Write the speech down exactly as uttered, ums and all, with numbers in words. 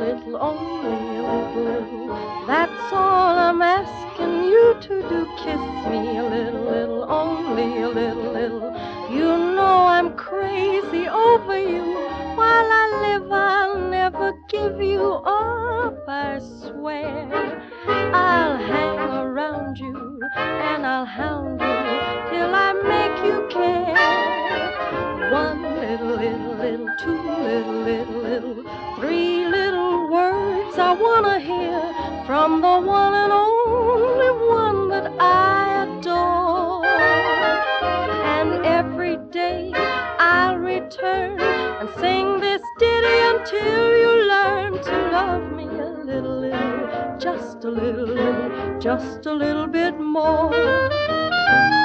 little, only a little, little. That's all I'm asking you to do. Kiss me a little, little, only a little, little. You know I'm crazy over you. While I live, I'll never give you up, I swear. I'll hang around you and I'll hound you till I make you care. One little, little, little, two little, little, little, three little words I wanna hear from the one and only one that I adore. And every day I'll return and sing this ditty until you learn to love me a little, little, just a little, little, just a little bit more.